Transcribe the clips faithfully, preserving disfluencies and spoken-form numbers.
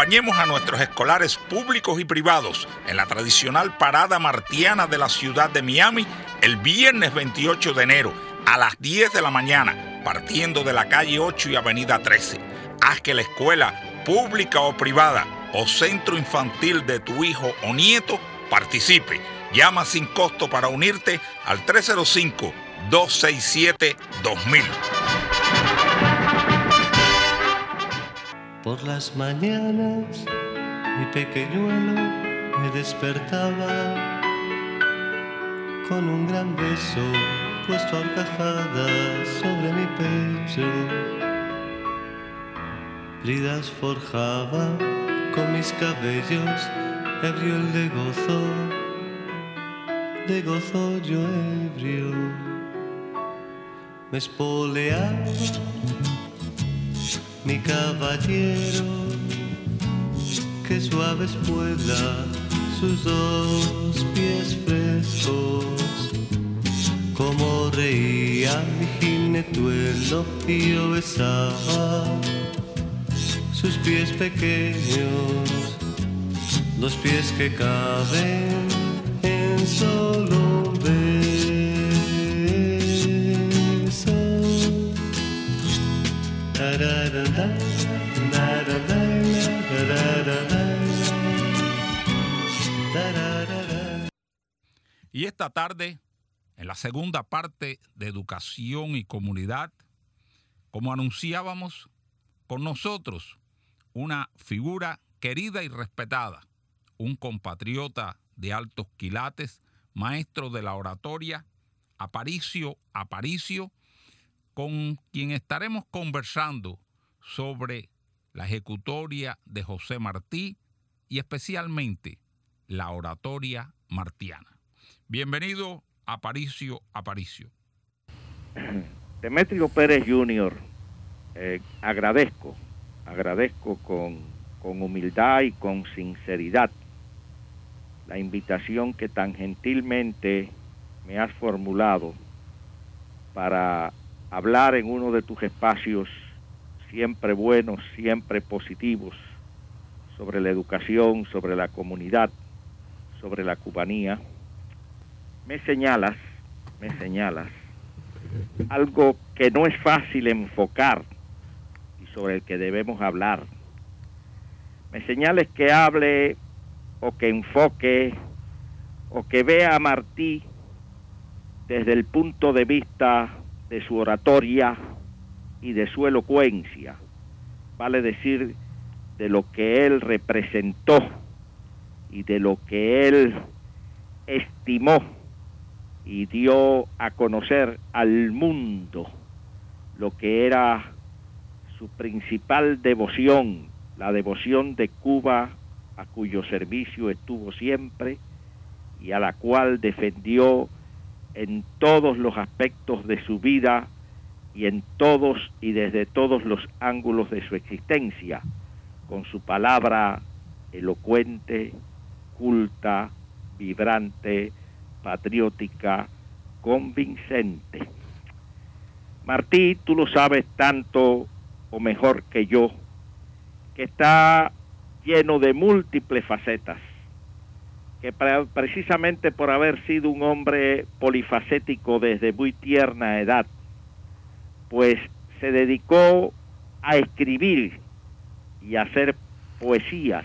Acompañemos a nuestros escolares públicos y privados en la tradicional parada martiana de la ciudad de Miami el viernes veintiocho de enero a las diez de la mañana, partiendo de la calle ocho y avenida trece. Haz que la escuela pública o privada o centro infantil de tu hijo o nieto participe. Llama sin costo para unirte al tres cero cinco, dos seis siete, dos mil. Por las mañanas mi pequeñuelo me despertaba con un gran beso puesto a horcajadas sobre mi pecho. Bridas forjaba con mis cabellos, ebrio el de gozo, de gozo yo ebrio. Me espoleaba mi caballero, que suaves pueda sus dos pies frescos. Como reía mi jinetuelo y yo besaba sus pies pequeños, los pies que caben en solo un beso. Y esta tarde, en la segunda parte de Educación y Comunidad, como anunciábamos, con nosotros una figura querida y respetada, un compatriota de altos quilates, maestro de la oratoria, Aparicio Aparicio, con quien estaremos conversando sobre la ejecutoria de José Martí y especialmente la oratoria martiana. Bienvenido, Aparicio Aparicio. Demetrio Pérez junior, eh, agradezco, agradezco con, con humildad y con sinceridad la invitación que tan gentilmente me has formulado para hablar en uno de tus espacios siempre buenos, siempre positivos, sobre la educación, sobre la comunidad, sobre la cubanía. Me señalas, me señalas algo que no es fácil enfocar y sobre el que debemos hablar. Me señales que hable o que enfoque o que vea a Martí desde el punto de vista de su oratoria y de su elocuencia, vale decir, de lo que él representó y de lo que él estimó y dio a conocer al mundo lo que era su principal devoción, la devoción de Cuba, a cuyo servicio estuvo siempre y a la cual defendió en todos los aspectos de su vida y en todos y desde todos los ángulos de su existencia, con su palabra elocuente, culta, vibrante, patriótica, convincente. Martí, tú lo sabes tanto o mejor que yo, que está lleno de múltiples facetas, que precisamente por haber sido un hombre polifacético desde muy tierna edad, pues se dedicó a escribir y a hacer poesías,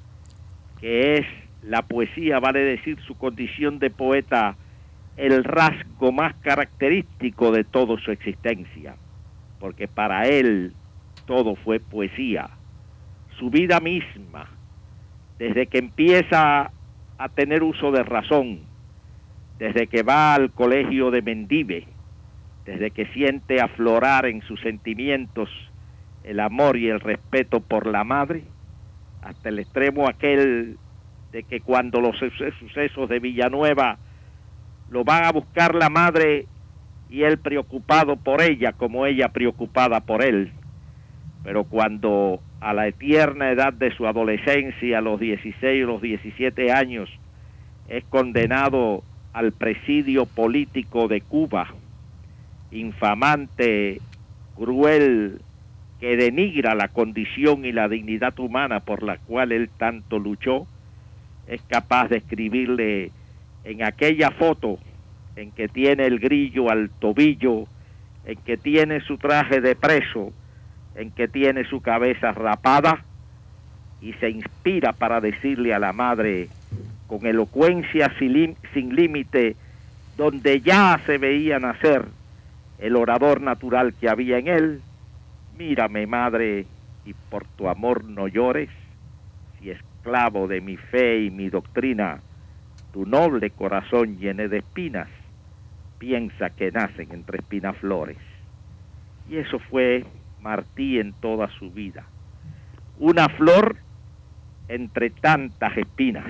que es la poesía, vale decir, su condición de poeta, el rasgo más característico de toda su existencia, porque para él todo fue poesía. Su vida misma, desde que empieza a tener uso de razón, desde que va al colegio de Mendive, desde que siente aflorar en sus sentimientos el amor y el respeto por la madre, hasta el extremo aquel de que cuando los sucesos de Villanueva lo van a buscar la madre y él preocupado por ella como ella preocupada por él, pero cuando a la tierna edad de su adolescencia, a los dieciséis o los diecisiete años, es condenado al presidio político de Cuba, infamante, cruel, que denigra la condición y la dignidad humana por la cual él tanto luchó, es capaz de escribirle en aquella foto en que tiene el grillo al tobillo, en que tiene su traje de preso, en que tiene su cabeza rapada, y se inspira para decirle a la madre con elocuencia sin límite, donde ya se veía nacer el orador natural que había en él: mírame, madre, y por tu amor no llores, si esclavo de mi fe y mi doctrina, tu noble corazón llene de espinas, piensa que nacen entre espinaflores. Y eso fue Martí en toda su vida, una flor entre tantas espinas,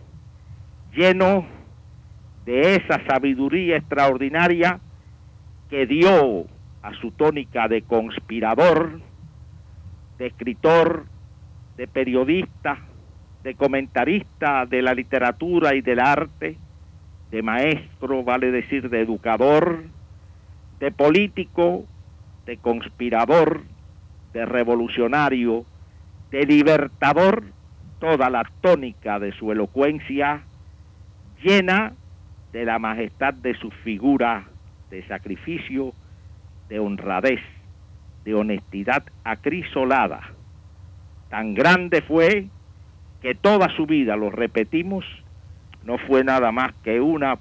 lleno de esa sabiduría extraordinaria que dio a su tónica de conspirador, de escritor, de periodista, de comentarista de la literatura y del arte, de maestro, vale decir, de educador, de político, de conspirador, de revolucionario, de libertador, toda la tónica de su elocuencia llena de la majestad de su figura de sacrificio, de honradez, de honestidad acrisolada. Tan grande fue que toda su vida, lo repetimos, no fue nada más que una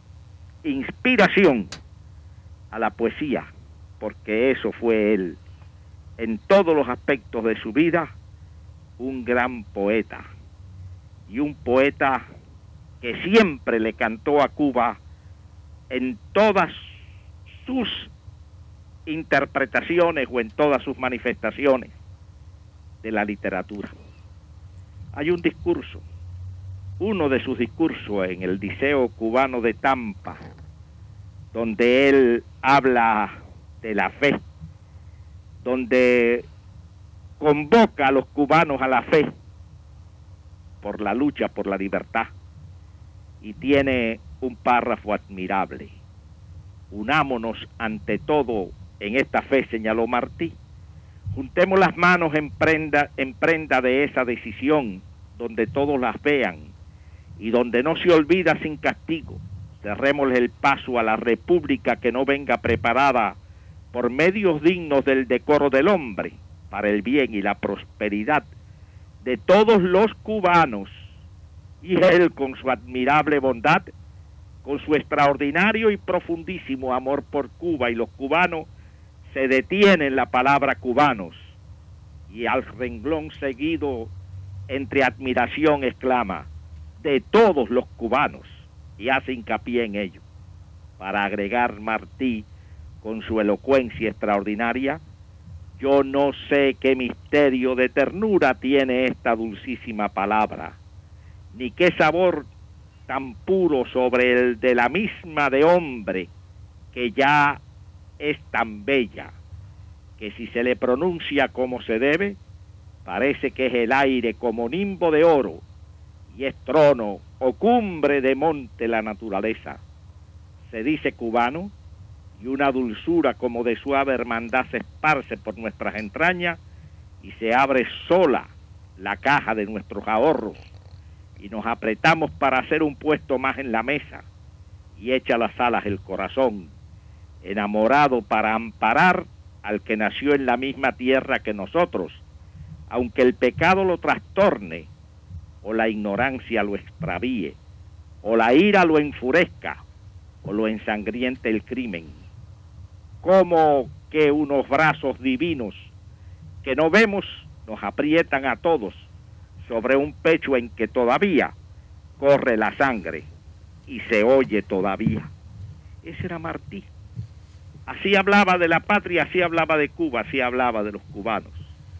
inspiración a la poesía, porque eso fue él, en todos los aspectos de su vida, un gran poeta, y un poeta que siempre le cantó a Cuba en todas sus interpretaciones o en todas sus manifestaciones de la literatura. Hay un discurso, uno de sus discursos en el Liceo Cubano de Tampa, donde él habla de la fe, donde convoca a los cubanos a la fe por la lucha por la libertad, y tiene un párrafo admirable: unámonos ante todo en esta fe, señaló Martí, juntemos las manos en prenda, en prenda de esa decisión, donde todos las vean y donde no se olvida sin castigo. Cerrémosle el paso a la república que no venga preparada por medios dignos del decoro del hombre, para el bien y la prosperidad de todos los cubanos. Y él, con su admirable bondad, con su extraordinario y profundísimo amor por Cuba y los cubanos, se detiene en la palabra cubanos, y al renglón seguido, entre admiración, exclama: de todos los cubanos, y hace hincapié en ello. Para agregar Martí, con su elocuencia extraordinaria: yo no sé qué misterio de ternura tiene esta dulcísima palabra, ni qué sabor tan puro sobre el de la misma de hombre, que ya es tan bella, que si se le pronuncia como se debe, parece que es el aire como nimbo de oro, y es trono o cumbre de monte la naturaleza. Se dice cubano, y una dulzura como de suave hermandad se esparce por nuestras entrañas, y se abre sola la caja de nuestros ahorros, y nos apretamos para hacer un puesto más en la mesa, y echa las alas el corazón, enamorado para amparar al que nació en la misma tierra que nosotros, aunque el pecado lo trastorne, o la ignorancia lo extravíe, o la ira lo enfurezca, o lo ensangriente el crimen. Como que unos brazos divinos que no vemos nos aprietan a todos sobre un pecho en que todavía corre la sangre y se oye todavía. Ese era Martí. Así hablaba de la patria, así hablaba de Cuba, así hablaba de los cubanos.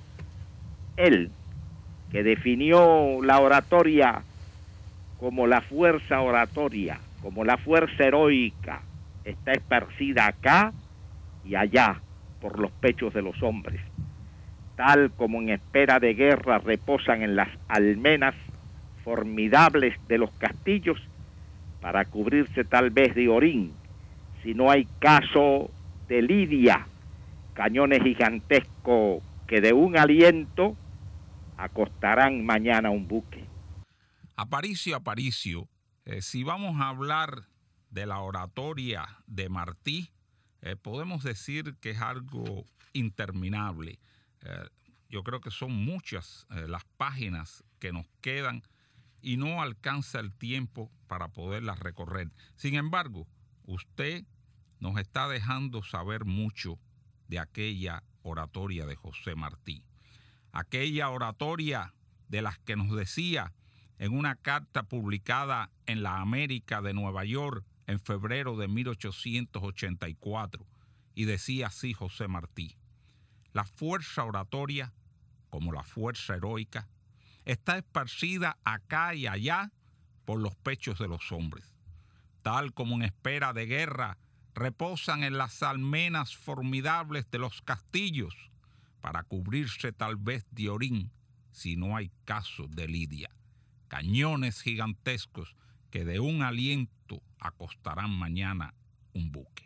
Él, que definió la oratoria como la fuerza oratoria, como la fuerza heroica, está esparcida acá y allá por los pechos de los hombres, tal como en espera de guerra reposan en las almenas formidables de los castillos para cubrirse tal vez de orín, si no hay caso de lidia, cañones gigantescos que de un aliento acostarán mañana un buque. Aparicio, Aparicio, eh, si vamos a hablar de la oratoria de Martí, eh, podemos decir que es algo interminable. Eh, yo creo que son muchas eh, las páginas que nos quedan y no alcanza el tiempo para poderlas recorrer. Sin embargo, usted nos está dejando saber mucho de aquella oratoria de José Martí. Aquella oratoria de las que nos decía en una carta publicada en la América de Nueva York en febrero de mil ochocientos ochenta y cuatro, y decía así José Martí: la fuerza oratoria, como la fuerza heroica, está esparcida acá y allá por los pechos de los hombres. Tal como en espera de guerra reposan en las almenas formidables de los castillos para cubrirse tal vez de orín si no hay caso de lidia. Cañones gigantescos que de un aliento acostarán mañana un buque.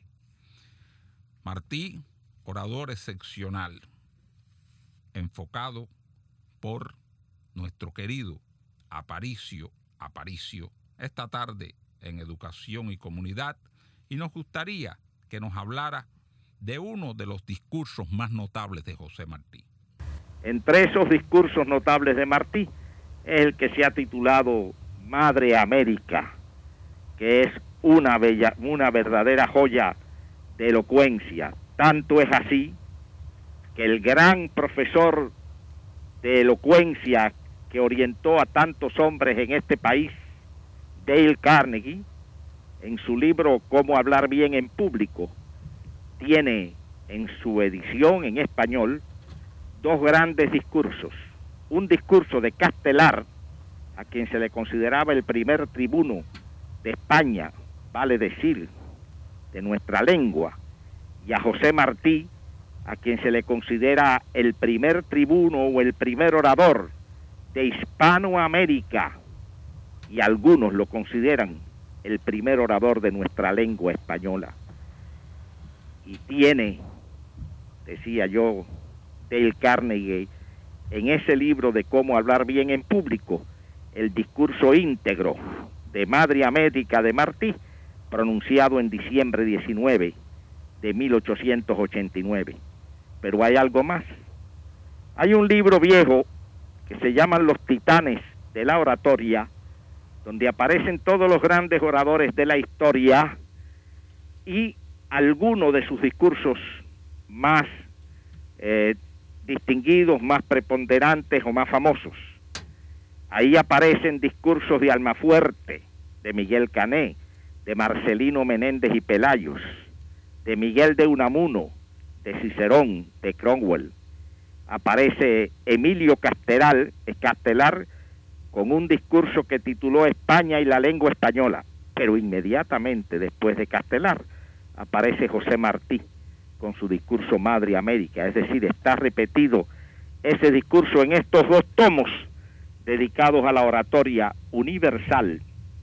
Martí, orador excepcional, enfocado por nuestro querido Aparicio Aparicio, esta tarde en Educación y Comunidad, y nos gustaría que nos hablara de uno de los discursos más notables de José Martí. Entre esos discursos notables de Martí es el que se ha titulado Madre América, que es una bella, una verdadera joya de elocuencia. Tanto es así que el gran profesor de elocuencia que orientó a tantos hombres en este país, Dale Carnegie, en su libro Cómo hablar bien en público, tiene en su edición en español dos grandes discursos. Un discurso de Castelar, a quien se le consideraba el primer tribuno de España, vale decir, de nuestra lengua, y a José Martí, a quien se le considera el primer tribuno o el primer orador de Hispanoamérica, y algunos lo consideran el primer orador de nuestra lengua española. Y tiene, decía yo, Dale Carnegie, en ese libro de Cómo hablar bien en público, el discurso íntegro de Madre América de Martí, pronunciado en diciembre diecinueve de mil ochocientos ochenta y nueve. Pero hay algo más. Hay un libro viejo que se llama Los Titanes de la Oratoria, donde aparecen todos los grandes oradores de la historia y algunos de sus discursos más eh, distinguidos, más preponderantes o más famosos. Ahí aparecen discursos de Almafuerte, de Miguel Cané, de Marcelino Menéndez y Pelayos, de Miguel de Unamuno, de Cicerón, de Cromwell. Aparece Emilio Castelar, Castelar con un discurso que tituló España y la lengua española, pero inmediatamente después de Castelar aparece José Martí con su discurso Madre América, es decir, está repetido ese discurso en estos dos tomos dedicados a la oratoria universal.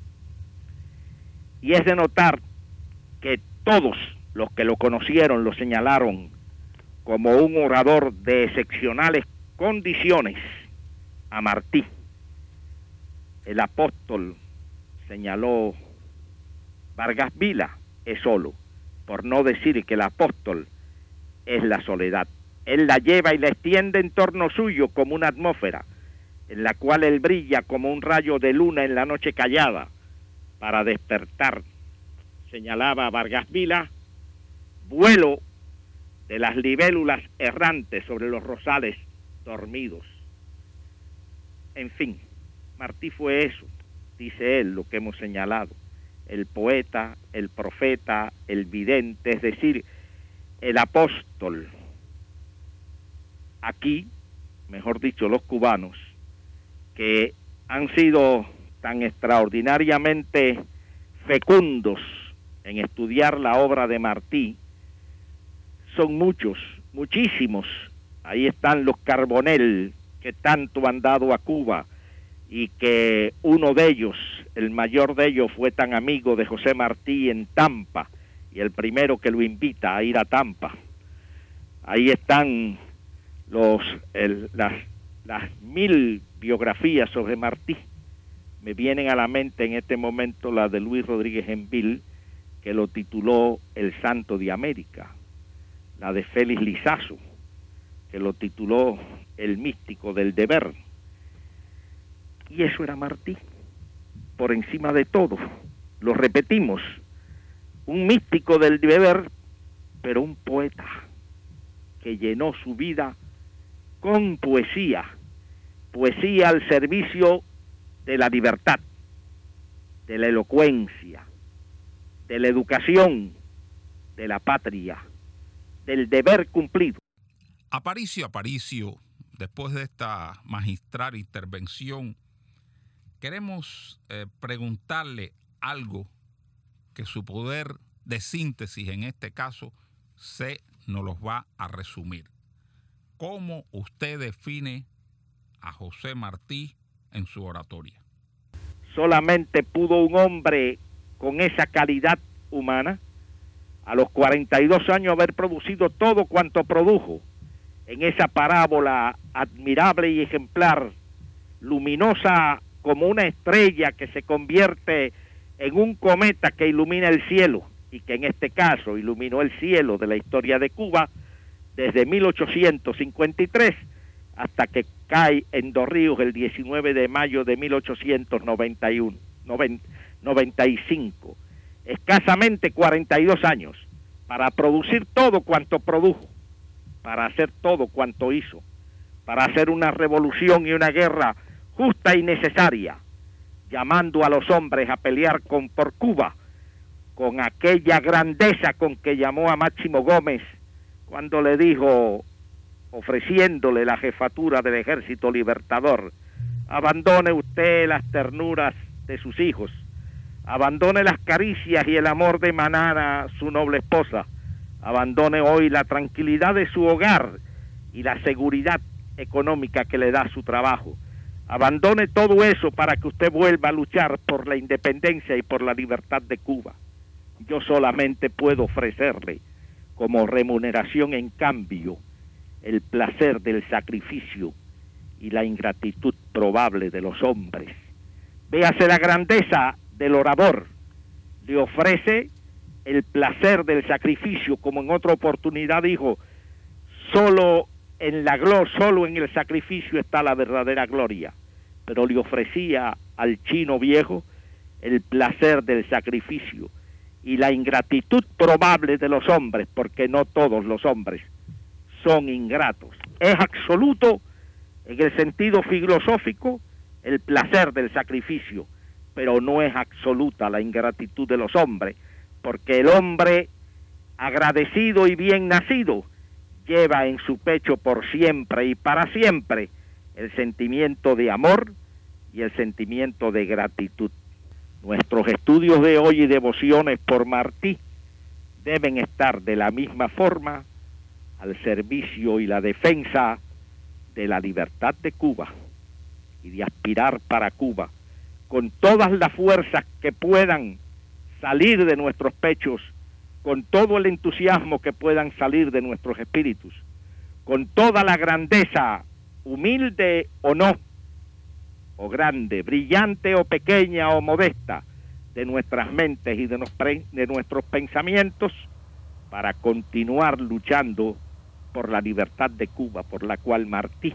Y es de notar que todos los que lo conocieron lo señalaron como un orador de excepcionales condiciones a Martí. El apóstol señaló Vargas Vila es solo, por no decir que el apóstol es la soledad. Él la lleva y la extiende en torno suyo como una atmósfera, en la cual él brilla como un rayo de luna en la noche callada, para despertar, señalaba Vargas Vila, vuelo de las libélulas errantes sobre los rosales dormidos. En fin, Martí fue eso, dice él, lo que hemos señalado, el poeta, el profeta, el vidente, es decir, el apóstol. Aquí, mejor dicho, los cubanos, que han sido tan extraordinariamente fecundos en estudiar la obra de Martí, son muchos, muchísimos. Ahí están los Carbonell, que tanto han dado a Cuba, y que uno de ellos, el mayor de ellos, fue tan amigo de José Martí en Tampa, y el primero que lo invita a ir a Tampa. Ahí están los, el, las, las mil biografías sobre Martí, me vienen a la mente en este momento la de Luis Rodríguez Envil, que lo tituló El Santo de América, la de Félix Lizazo, que lo tituló El Místico del Deber. Y eso era Martí, por encima de todo. Lo repetimos, un místico del deber, pero un poeta que llenó su vida con poesía, poesía al servicio de la libertad, de la elocuencia, de la educación, de la patria, del deber cumplido. Aparicio, Aparicio, después de esta magistral intervención, queremos eh, preguntarle algo que su poder de síntesis, en este caso, se nos los va a resumir. ¿Cómo usted define a José Martí en su oratoria? Solamente pudo un hombre con esa calidad humana, a los cuarenta y dos años, haber producido todo cuanto produjo en esa parábola admirable y ejemplar, luminosa como una estrella que se convierte en un cometa que ilumina el cielo, y que en este caso iluminó el cielo de la historia de Cuba desde mil ochocientos cincuenta y tres hasta que cae en Dos Ríos el diecinueve de mayo de mil ochocientos noventa y uno, noventa y cinco. Escasamente cuarenta y dos años para producir todo cuanto produjo, para hacer todo cuanto hizo, para hacer una revolución y una guerra justa y necesaria, llamando a los hombres a pelear con, por Cuba, con aquella grandeza con que llamó a Máximo Gómez cuando le dijo, ofreciéndole la jefatura del Ejército Libertador: abandone usted las ternuras de sus hijos, abandone las caricias y el amor de Manana, su noble esposa, abandone hoy la tranquilidad de su hogar y la seguridad económica que le da su trabajo, abandone todo eso para que usted vuelva a luchar por la independencia y por la libertad de Cuba. Yo solamente puedo ofrecerle como remuneración en cambio el placer del sacrificio y la ingratitud probable de los hombres. Véase la grandeza del orador, le ofrece el placer del sacrificio, como en otra oportunidad dijo, solo en la gloria, solo en el sacrificio está la verdadera gloria, pero le ofrecía al chino viejo el placer del sacrificio y la ingratitud probable de los hombres, porque no todos los hombres son ingratos. Es absoluto en el sentido filosófico el placer del sacrificio, pero no es absoluta la ingratitud de los hombres, porque el hombre agradecido y bien nacido lleva en su pecho por siempre y para siempre el sentimiento de amor y el sentimiento de gratitud. Nuestros estudios de hoy y devociones por Martí deben estar de la misma forma al servicio y la defensa de la libertad de Cuba y de aspirar para Cuba con todas las fuerzas que puedan salir de nuestros pechos, con todo el entusiasmo que puedan salir de nuestros espíritus, con toda la grandeza, humilde o no, o grande, brillante o pequeña o modesta, de nuestras mentes y de, nos, de nuestros pensamientos, para continuar luchando por la libertad de Cuba, por la cual Martí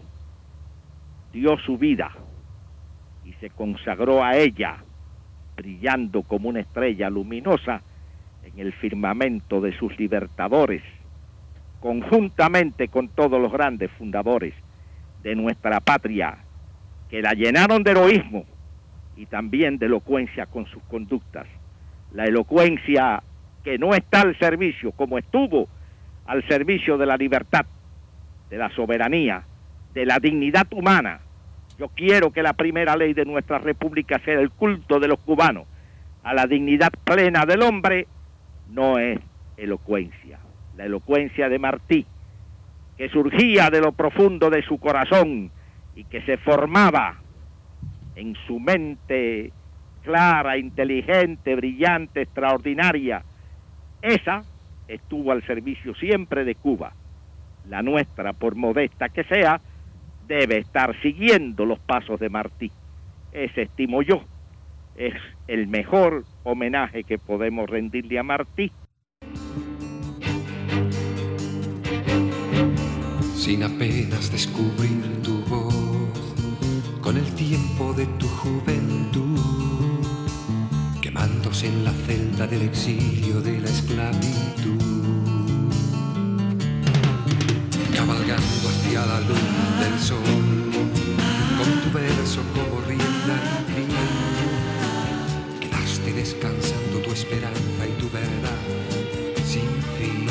dio su vida y se consagró a ella, brillando como una estrella luminosa en el firmamento de sus libertadores, conjuntamente con todos los grandes fundadores de nuestra patria, que la llenaron de heroísmo y también de elocuencia con sus conductas. La elocuencia que no está al servicio, como estuvo al servicio de la libertad, de la soberanía, de la dignidad humana. Yo quiero que la primera ley de nuestra república sea el culto de los cubanos a la dignidad plena del hombre. No es elocuencia. La elocuencia de Martí, que surgía de lo profundo de su corazón y que se formaba en su mente clara, inteligente, brillante, extraordinaria, esa estuvo al servicio siempre de Cuba. la nuestra, por modesta que sea, debe estar siguiendo los pasos de Martí. Ese, estimo yo, es el mejor homenaje que podemos rendirle a Martí. Sin apenas descubrir tu voz, con el tiempo de tu juventud, quemándose en la celda del exilio de la esclavitud, cabalgando hacia la luz del sol, con tu verso como rienda y fin, quedaste descansando tu esperanza y tu verdad sin fin.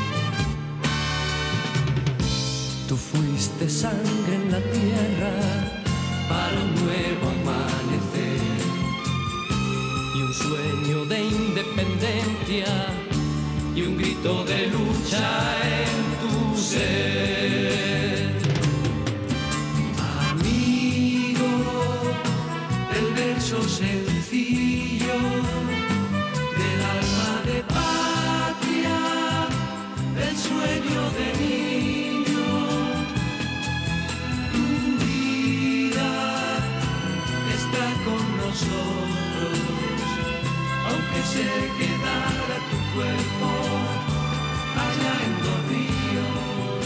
Tú fuiste sangre en la tierra para un nuevo amanecer y un sueño de independencia y un grito de lucha en tu ser. Amigo del verso sencillo, del alma de patria, del sueño de niño, tu vida está con nosotros, aunque se quedara tu cuerpo allá en Dos Ríos.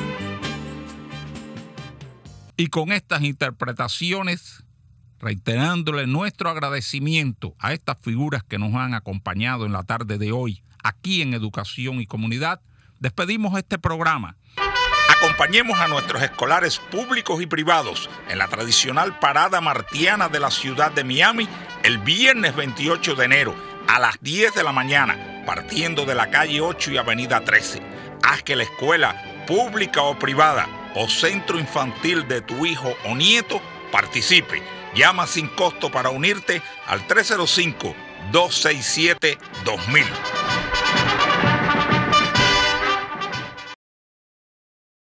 Y con estas interpretaciones, reiterándole nuestro agradecimiento a estas figuras que nos han acompañado en la tarde de hoy, aquí en Educación y Comunidad, despedimos este programa. Acompañemos a nuestros escolares públicos y privados en la tradicional parada martiana de la ciudad de Miami el viernes veintiocho de enero a las diez de la mañana, partiendo de la calle ocho y avenida trece. Haz que la escuela pública o privada o centro infantil de tu hijo o nieto participe. Llama sin costo para unirte al tres cero cinco, dos seis siete, dos mil.